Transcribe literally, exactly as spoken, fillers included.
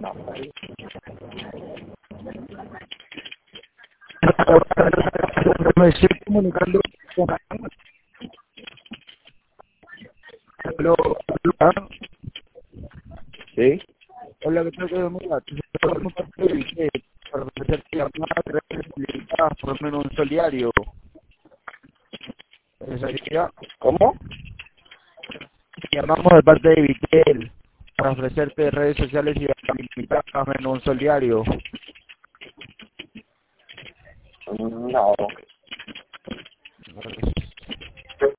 Me estoy comunicando con... Aló, hola. ¿Sí? Hola, ¿qué tal? ¿Cómo estás? ¿Cómo estás? Para ofrecerte llamada, tres ponerme en un solidario. Esa sería... ¿Cómo? Llamamos de parte de Vitel para ofrecerte redes sociales y invitarme en un solidario. No.